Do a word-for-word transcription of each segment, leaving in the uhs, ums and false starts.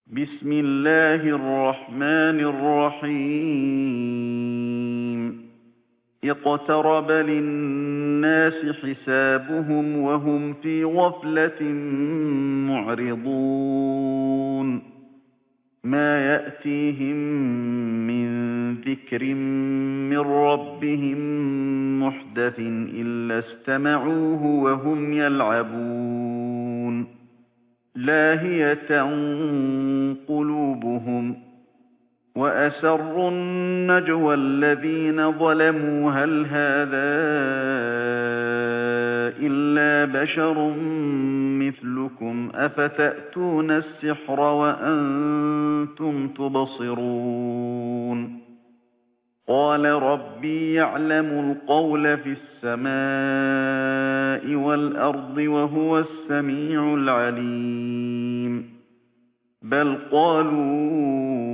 بسم الله الرحمن الرحيم اقترب للناس حسابهم وهم في غفلة معرضون ما يأتيهم من ذكر من ربهم محدث إلا استمعوه وهم يلعبون لاهية قلوبهم وأسروا النجوى الذين ظلموا هل هذا إلا بشر مثلكم أفتأتون السحر وأنتم تبصرون قال ربي يعلم القول في السماء والأرض وهو السميع العليم بل قالوا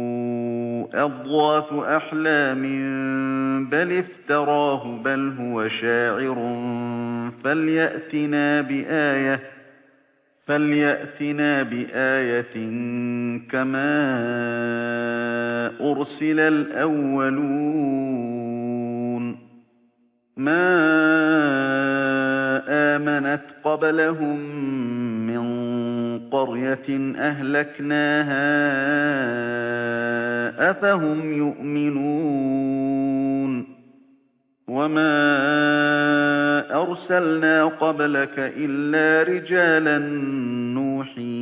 أضغاث أحلام بل افتراه بل هو شاعر فليأتنا بآية فليأتنا بآية كما أرسل الأولون ما آمنت قبلهم من قرية أهلكناها أفهم يؤمنون وما أرسلنا قبلك إلا رجالا نوحي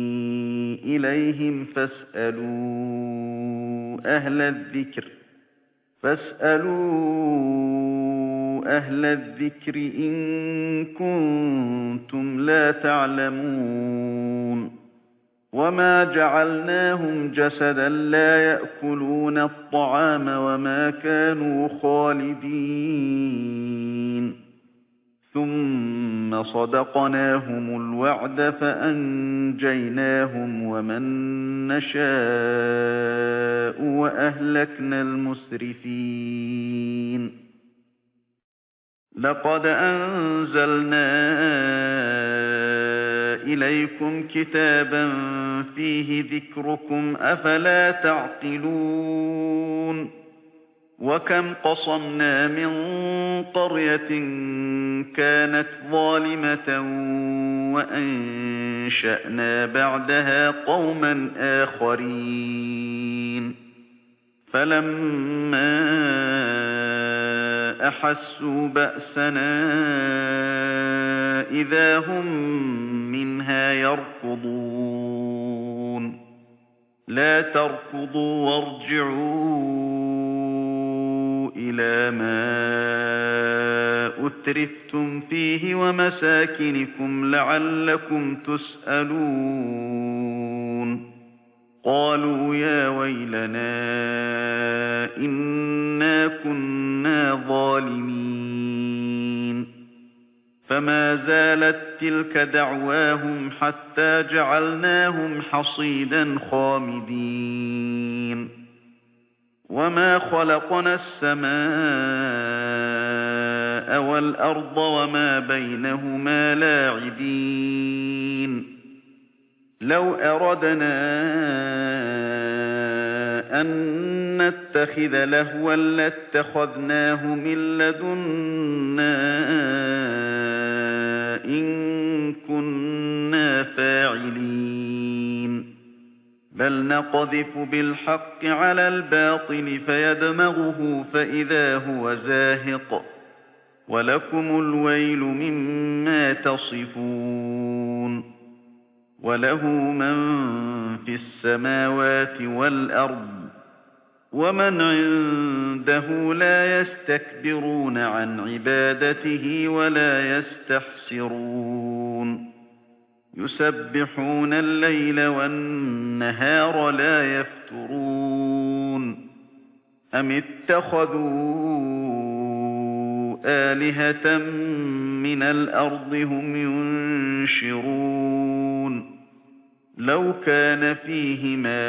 إليهم فاسألوا أهل الذكر فاسألوا أهل الذكر إن كنتم لا تعلمون وما جعلناهم جسدا لا يأكلون الطعام وما كانوا خالدين ثم صدقناهم الوعد فأنجيناهم ومن نشاء وأهلكنا المسرفين لقد أنزلنا إليكم كتابا فيه ذكركم أفلا تعقلون وكم قصمنا من قرية كانت ظالمة وأنشأنا بعدها قوما آخرين فلما أحسوا بأسنا إذا هم منها يركضون لا تركضوا وارجعوا إلى ما أترفتم فيه ومساكنكم لعلكم تسألون قالوا يا ويلنا إنا كنا ظالمين فما زالت تلك دعواهم حتى جعلناهم حصيدا خامدين وما خلقنا السماء والأرض وما بينهما لاعبين لو أردنا أن نتخذ لهوا لاتخذناه من لدنا إن كنا فاعلين بل نقذف بالحق على الباطل فيدمغه فإذا هو زاهق ولكم الويل مما تصفون وله من في السماوات والأرض ومن عنده لا يستكبرون عن عبادته ولا يستحسرون يسبحون الليل والنهار لا يفترون أم اتخذوا آلهة من الأرض هم ينشرون لو كان فيهما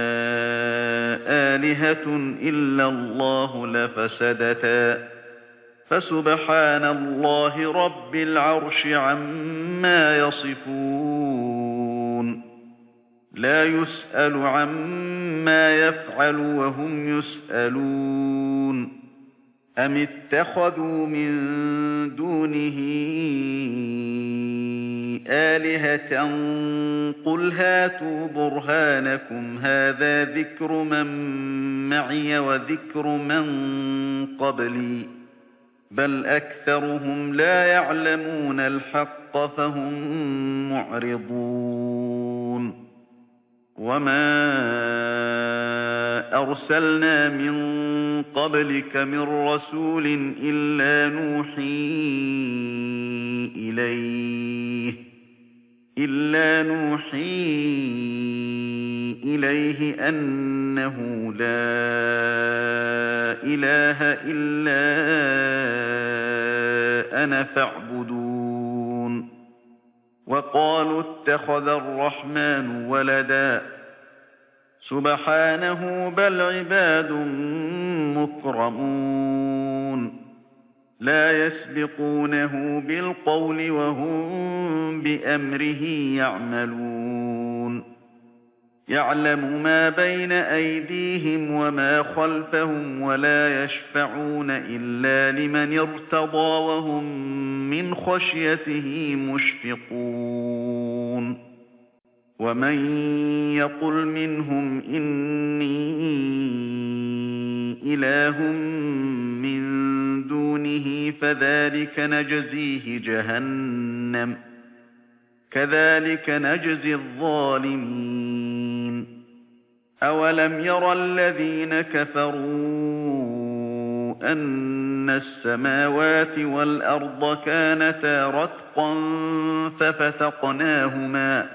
آلهة إلا الله لفسدتا فسبحان الله رب العرش عما يصفون لا يسأل عما يفعل وهم يسألون أم اتخذوا من دونه آلهة قل هاتوا برهانكم هذا ذكر من معي وذكر من قبلي بل أكثرهم لا يعلمون الحق فهم معرضون وما أرسلنا من قبلك من رسول إلا نوحي إليه إلا نوحي إليه أنه لا إله إلا أنا فاعبدون وقالوا اتخذ الرحمن ولدا سبحانه بل عباد مكرمون لا يسبقونه بالقول وهم بأمره يعملون يعلم ما بين أيديهم وما خلفهم ولا يشفعون إلا لمن ارتضى وهم من خشيته مشفقون ومن يقل منهم إني إله من دونه فذلك نجزيه جهنم كذلك نجزي الظالمين أولم ير الذين كفروا أن السماوات والأرض كانتا رتقا ففتقناهما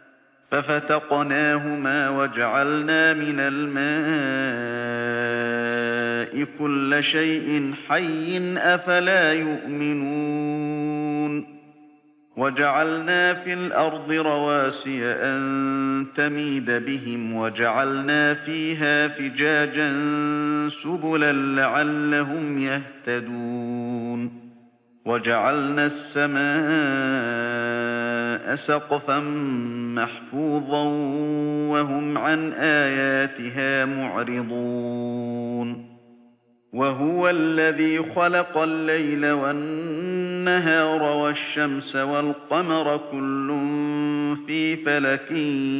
ففتقناهما وجعلنا من الماء كل شيء حي أفلا يؤمنون وجعلنا في الأرض رواسي أن تميد بهم وجعلنا فيها فجاجا سبلا لعلهم يهتدون وجعلنا السماء سقفا محفوظا وهم عن آياتها معرضون وهو الذي خلق الليل والنهار والشمس والقمر كل في فلك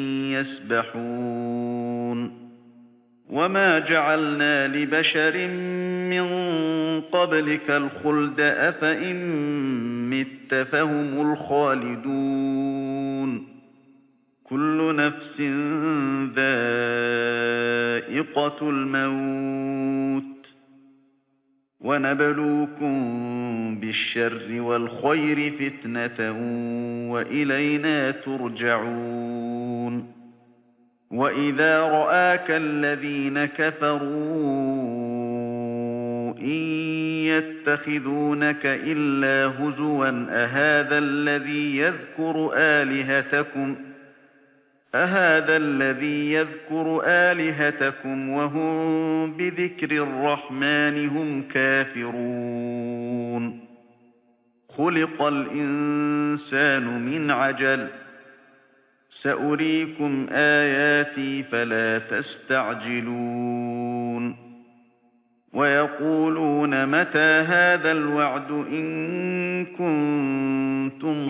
يسبحون وما جعلنا لبشر من قبلك الخلد أفإن مت فهم الخالدون كل نفس ذائقة الموت ونبلوكم بالشر والخير فتنة وإلينا ترجعون وإذا رآك الذين كفروا إن يتخذونك إلا هزوا أهذا الذي يذكر آلهتكم أهذا الذي يذكر آلهتكم وهم بذكر الرحمن هم كافرون خلق الإنسان من عجل سأريكم آياتي فلا تستعجلون ويقولون متى هذا الوعد إن كنتم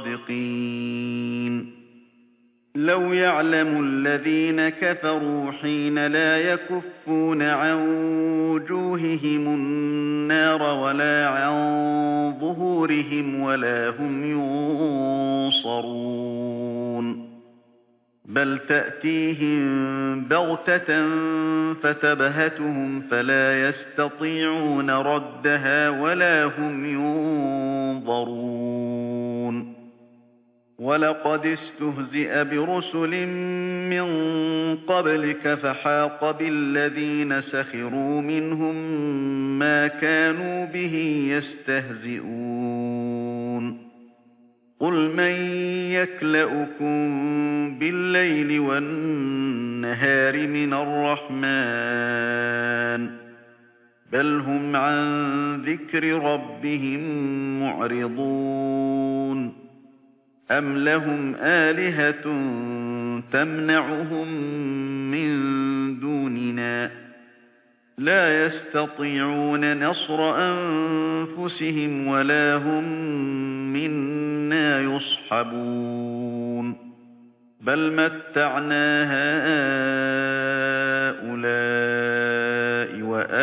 صادقين لو يعلم الذين كفروا حين لا يكفون عن وجوههم النار ولا عن ظهورهم ولا هم ينصرون بل تأتيهم بغتة فتبهتهم فلا يستطيعون ردها ولا هم ينظرون ولقد استهزئ برسل من قبلك فحاق بالذين سخروا منهم ما كانوا به يستهزئون قل من يكلؤكم بالليل والنهار من الرحمن بل هم عن ذكر ربهم معرضون أم لهم آلهة تمنعهم من دوننا لا يستطيعون نصر أنفسهم ولا هم منا يصحبون بل متعنا هؤلاء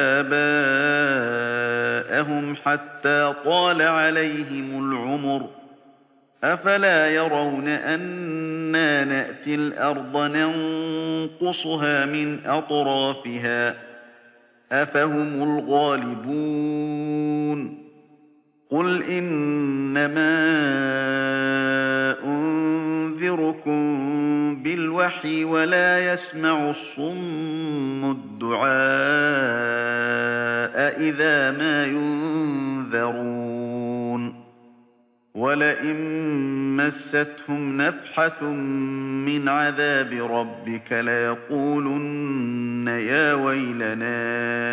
وآباءهم حتى طال عليهم العمر أفلا يرون أنا نأتي الأرض ننقصها من أطرافها أفهم الغالبون قل إنما أنذركم بالوحي ولا يسمع الصم الدعاء إذا ما ينذرون ولئن مستهم نفحة من عذاب ربك ليقولن يا ويلنا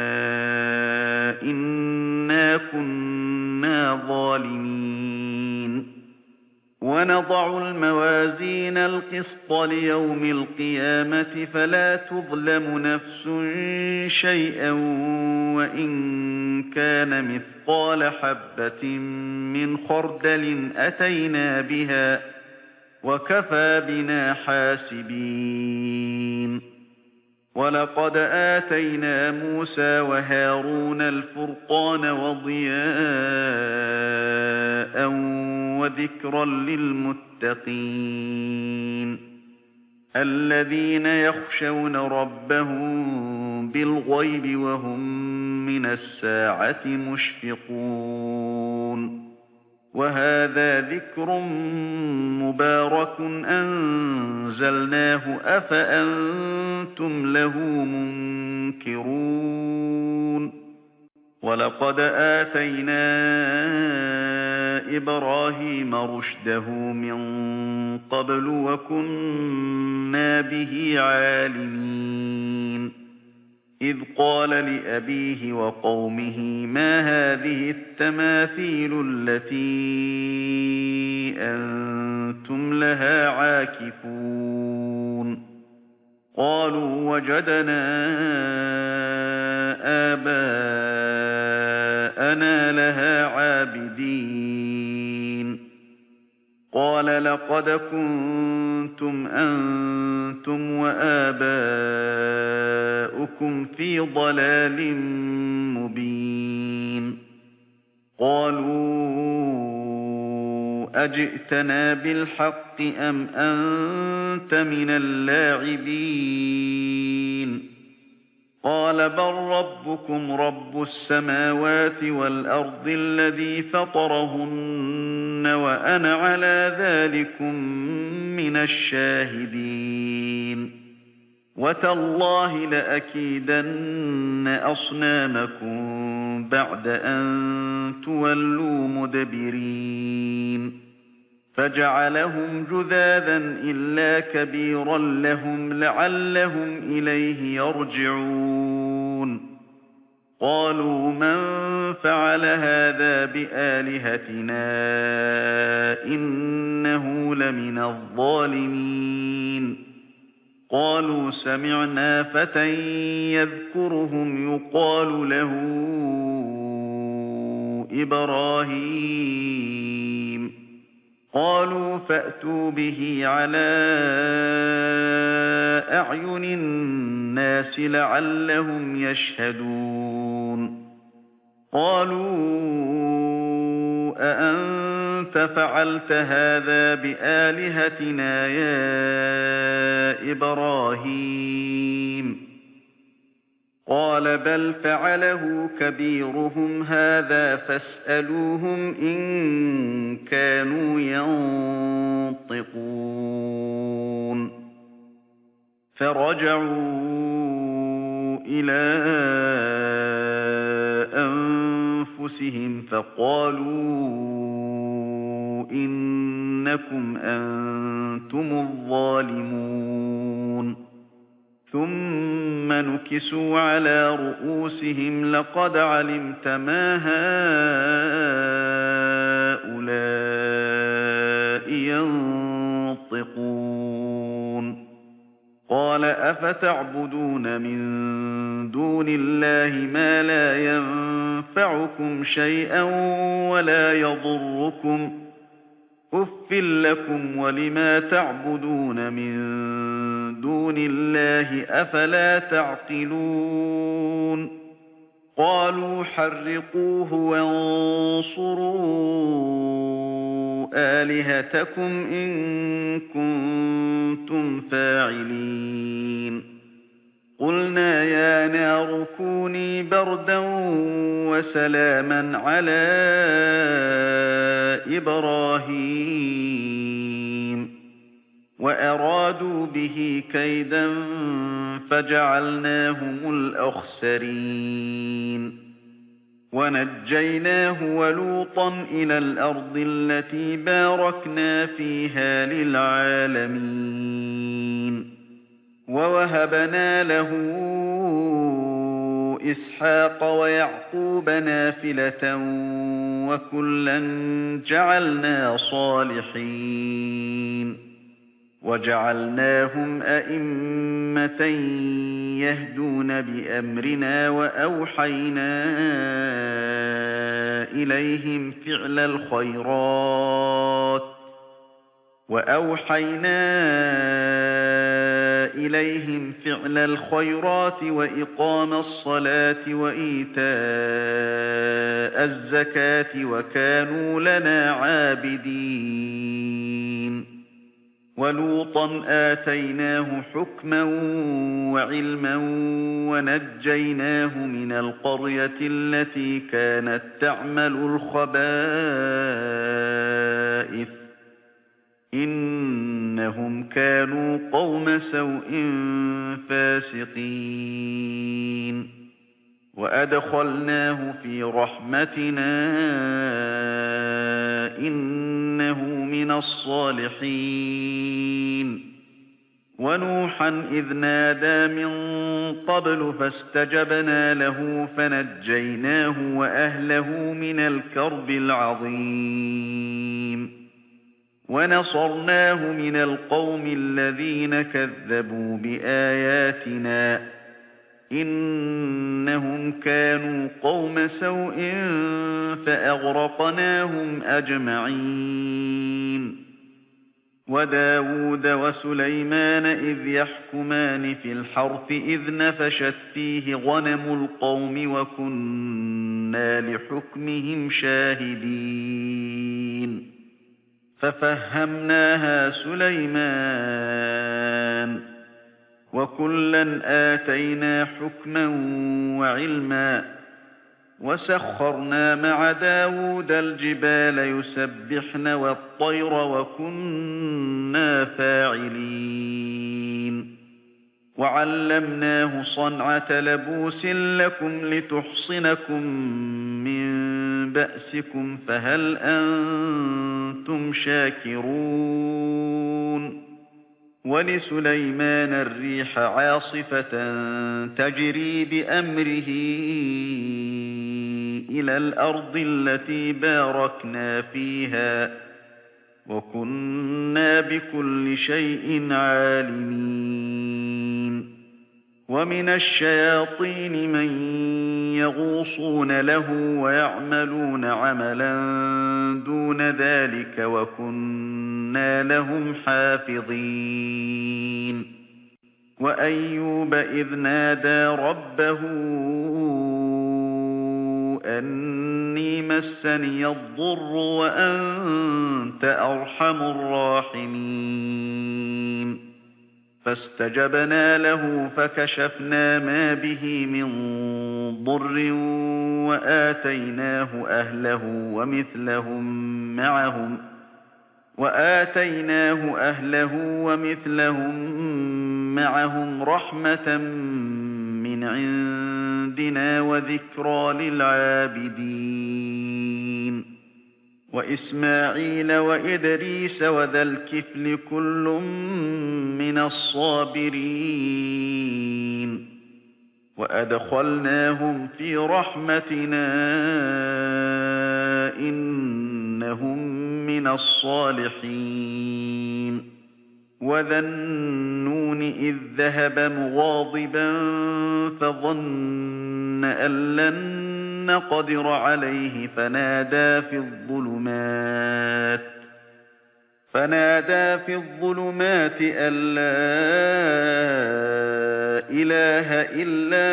إنا كنا ظالمين ونضع الموازين القسط ليوم القيامة فلا تظلم نفس شيئا وإن كان مثقال حبة من خردل أتينا بها وكفى بنا حاسبين ولقد آتينا موسى وهارون الفرقان وضياء وذكرا للمتقين الذين يخشون ربهم بالغيب وهم من الساعة مشفقون وهذا ذكر مبارك أنزلناه أفأنتم له منكرون ولقد آتينا إبراهيم رشده من قبل وكنا به عالمين إذ قال لأبيه وقومه ما هذه التماثيل التي أنتم لها عاكفون قالوا وجدنا آباءنا لها عابدين قال لقد كنتم أنتم وآباؤكم في ضلال مبين قالوا أجئتنا بالحق أم أنت من اللاعبين قال بل ربكم رب السماوات والأرض الذي فطرهن وأنا على ذلكم من الشاهدين وتالله لأكيدن أصنامكم بعد أن تولوا مدبرين فجعلهم جذاذا إلا كبيرا لهم لعلهم إليه يرجعون قالوا من فعل هذا بآلهتنا إنه لمن الظالمين قالوا سمعنا فتى يذكرهم يقال له إبراهيم قالوا فأتوا به على أعين الناس لعلهم يشهدون قالوا أأنت فعلت هذا بآلهتنا يا إبراهيم قال بل فعله كبيرهم هذا فاسألوهم إن كانوا ينطقون فرجعوا إلى أنفسهم فقالوا إنكم أنتم الظالمون ثم نكسوا على رؤوسهم لقد علمت ما هؤلاء ينطقون قال أفتعبدون من دون الله ما لا ينفعكم شيئا ولا يضركم أف لكم ولما تعبدون من دون الله أفلا تعقلون قالوا حرقوه وانصروا آلهتكم إن كنتم فاعلين قلنا يا نار كوني بردا وسلاما على إبراهيم وأرادوا به كيدا فجعلناهم الأخسرين ونجيناه ولوطا إلى الأرض التي باركنا فيها للعالمين ووهبنا له إسحاق ويعقوب نافلة وكلا جعلنا صالحين وجعلناهم أئمة يهدون بأمرنا وأوحينا إليهم فعل الخيرات وأوحينا إليهم فعل الخيرات وإقام الصلاة وإيتاء الزكاة وكانوا لنا عابدين ولوطا آتيناه حكما وعلما ونجيناه من القرية التي كانت تعمل الخبائث إنهم كانوا قوم سوء فاسقين وأدخلناه في رحمتنا إنه من الصالحين ونوحا إذ نادى من قبل فاستجبنا له فنجيناه وأهله من الكرب العظيم ونصرناه من القوم الذين كذبوا بآياتنا إنهم كانوا قوم سوء فأغرقناهم أجمعين وداود وسليمان إذ يحكمان في الحرث إذ نفشت فيه غنم القوم وكنا لحكمهم شاهدين ففهمناها سليمان وكلا آتينا حكما وعلما وسخرنا مع داود الجبال يسبحن والطير وكنا فاعلين وعلمناه صنعة لبوس لكم لتحصنكم من بأسكم فهل أنتم شاكرون ولسليمان الريح عاصفة تجري بأمره إلى الأرض التي باركنا فيها وكنا بكل شيء عالمين ومن الشياطين من يغوصون له ويعملون عملا دون ذلك وكنا لهم حافظين وأيوب إذ نادى ربه أني مسني الضر وأنت أرحم الراحمين فاستجبنا له فكشفنا ما به من ضر وآتيناه أهله ومثلهم معهم وآتيناه أهله ومثلهم معهم رحمة من عندنا وذكرى للعابدين وإسماعيل وإدريس وذا الكفل كل من الصابرين وأدخلناهم في رحمتنا إنهم من الصالحين وَذَا النُّونِ إِذ ذَّهَبَ مُغَاضِبًا فَظَنَّ أَن لَّن نَّقْدِرَ عَلَيْهِ فَنَادَىٰ فِي الظُّلُمَاتِ فَنَادَىٰ فِي الظُّلُمَاتِ أَن لَّا إِلَٰهَ إِلَّا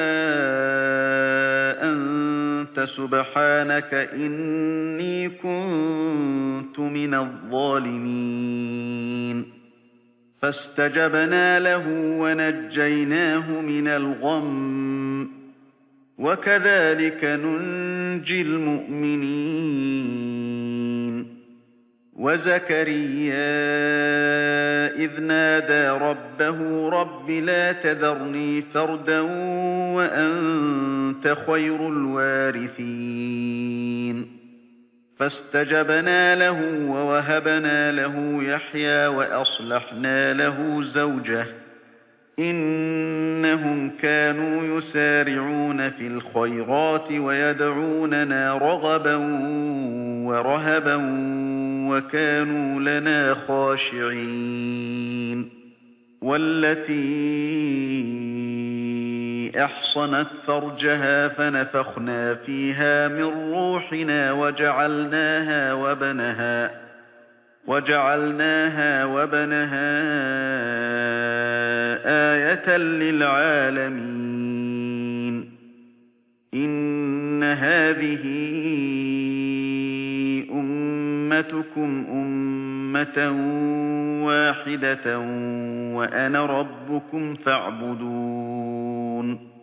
أَنتَ سُبْحَانَكَ إِنِّي كُنتُ مِنَ الظَّالِمِينَ فَاسْتَجَبْنَا لَهُ وَنَجَّيْنَاهُ مِنَ الْغَمِّ ۚ وَكَذَٰلِكَ نُنجِي الْمُؤْمِنِينَ وَزَكَرِيَّا إِذْ نَادَىٰ رَبَّهُ رَبِّ لَا تَذَرْنِي فَرْدًا وَأَنتَ خَيْرُ الْوَارِثِينَ فَاسْتَجَبْنَا لَهُ وَوَهَبْنَا لَهُ يَحْيَىٰ وَأَصْلَحْنَا لَهُ زَوْجَهُ ۚ إِنَّهُمْ كَانُوا يُسَارِعُونَ فِي الْخَيْرَاتِ وَيَدْعُونَنَا رَغَبًا وَرَهَبًا وَكَانُوا لَنَا خَاشِعِينَ وَالَّتِي أَحْصَنَتْ فَرْجَهَا فَنَفَخْنَا فِيهَا مِن رُّوحِنَا وَجَعَلْنَاهَا وَابْنَهَا وَجَعَلْنَاهَا وَابْنَهَا آيَةً لِّلْعَالَمِينَ إِنَّ هَٰذِهِ أُمَّتُكُمْ أُمَّةً وَاحِدَةً وَأَنَا رَبُّكُمْ فَاعْبُدُونِ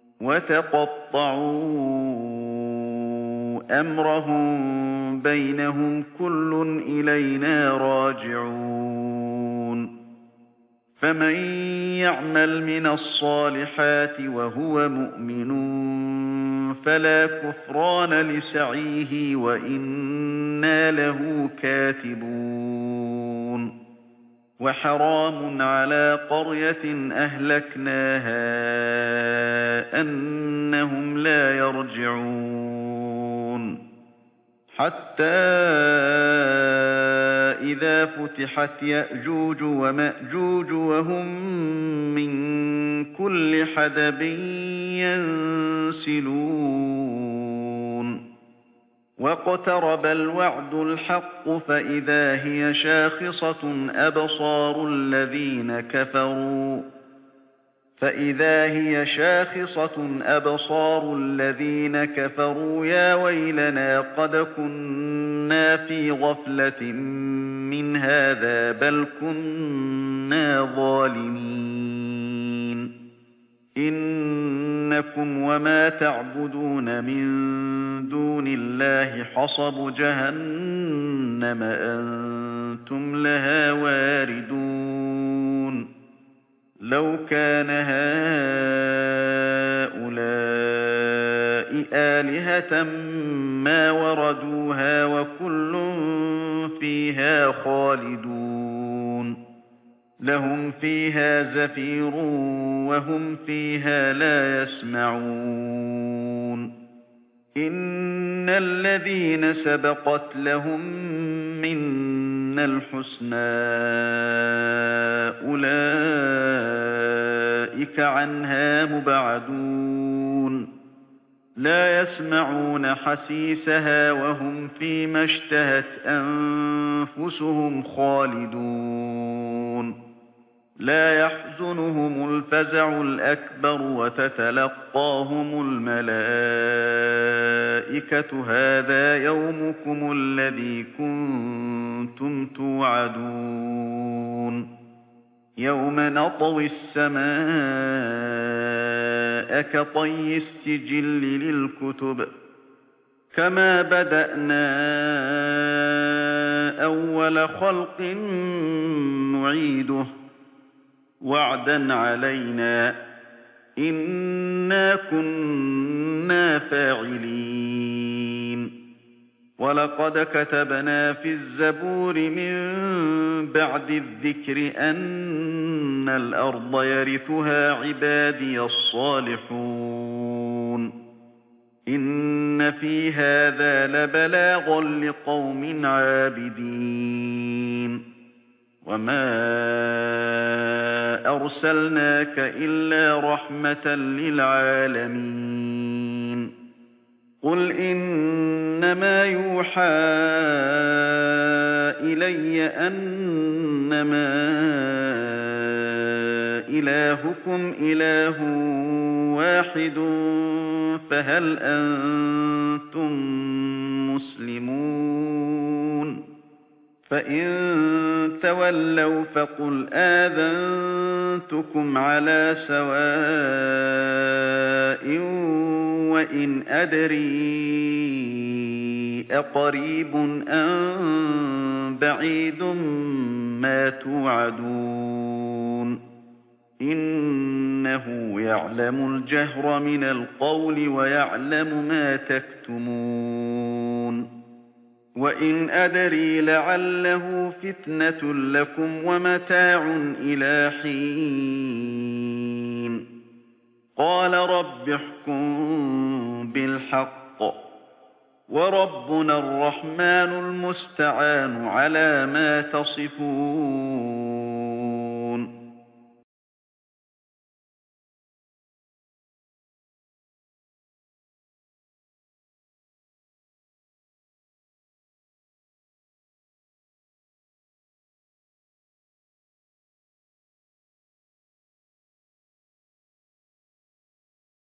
وَتَقَطَّعُوا أَمْرَهُم بَيْنَهُمْ ۖ كُلٌّ إِلَيْنَا رَاجِعُونَ فَمَن يَعْمَلْ مِنَ الصَّالِحَاتِ وَهُوَ مُؤْمِنٌ فَلَا كُفْرَانَ لِسَعْيِهِ وَإِنَّا لَهُ كَاتِبُونَ وَحَرَامٌ عَلَىٰ قَرْيَةٍ أَهْلَكْنَاهَا أَنَّهُمْ لَا يَرْجِعُونَ حَتَّىٰ إِذَا فُتِحَتْ يَأْجُوجُ وَمَأْجُوجُ وَهُم مِّن كُلِّ حَدَبٍ يَنسِلُونَ وَاقْتَرَبَ الْوَعْدُ الْحَقُّ فَإِذَا هِيَ شَاخِصَةٌ أَبْصَارُ الَّذِينَ كَفَرُوا فَإِذَا هِيَ شَاخِصَةٌ أَبْصَارُ الَّذِينَ كَفَرُوا يَا وَيْلَنَا قَدْ كُنَّا فِي غَفْلَةٍ مِّنْ هَٰذَا بَلْ كُنَّا ظَالِمِينَ إِنَّكُمْ وَمَا تَعْبُدُونَ مِن دُونِ اللَّهِ حَصَبُ جَهَنَّمَ أَنتُمْ لَهَا وَارِدُونَ لَوْ كَانَ هَٰؤُلَاءِ آلِهَةً مَّا وَرَدُوهَا وَكُلٌّ فِيهَا خَالِدُونَ لَهُمْ فِيهَا زَفِيرٌ وَهُمْ فِيهَا لَا يَسْمَعُونَ إِنَّ الَّذِينَ سَبَقَتْ لَهُم مِّنَّا الْحُسْنَىٰ أُولَٰئِكَ عَنْهَا مُبْعَدُونَ لَا يَسْمَعُونَ حَسِيسَهَا وَهُمْ فِي مَا اشْتَهَتْ أَنفُسُهُمْ خَالِدُونَ لَا يَحْزُنُهُمُ الْفَزَعُ الْأَكْبَرُ وَتَتَلَقَّاهُمُ الْمَلَائِكَةُ هَٰذَا يَوْمُكُمُ الَّذِي كُنتُمْ تُوعَدُونَ يَوْمَ نَطْوِي السَّمَاءَ كَطَيِّ السِّجِلِّ لِلْكُتُبِ كَمَا بَدَأْنَا أَوَّلَ خَلْقٍ نُّعِيدُهُ وَعْدًا عَلَيْنَا ۚ إِنَّا كُنَّا فَاعِلِينَ وَلَقَدْ كَتَبْنَا فِي الزَّبُورِ مِن بَعْدِ الذِّكْرِ أَنَّ الْأَرْضَ يَرِثُهَا عِبَادِيَ الصَّالِحُونَ إِنَّ فِي هَٰذَا لَبَلَاغًا لِّقَوْمٍ عَابِدِينَ وَمَا أَرْسَلْنَاكَ إِلَّا رَحْمَةً لِّلْعَالَمِينَ قُلْ إِنَّمَا يُوحَىٰ إِلَيَّ أَنَّمَا إِلَٰهُكُمْ إِلَٰهٌ وَاحِدٌ فَهَلْ أَنتُم مُّسْلِمُونَ فَإِن تَوَلَّوْا فَقُلْ آذَنتُكُمْ عَلَىٰ سَوَاءٍ وَإِنْ أَدْرِي أَقَرِيبٌ أَم بَعِيدٌ مَّا تُوعَدُونَ إِنَّهُ يَعْلَمُ الْجَهْرَ مِنَ الْقَوْلِ وَيَعْلَمُ مَا تَكْتُمُونَ وَإِنْ أَدْرِي لَعَلَّهُ فِتْنَةٌ لَّكُمْ وَمَتَاعٌ إِلَىٰ حِينٍ قَالَ رَبِّ احْكُم بِالْحَقِّ وَرَبُّنَا الرَّحْمَٰنُ الْمُسْتَعَانُ عَلَىٰ مَا تَصِفُونَ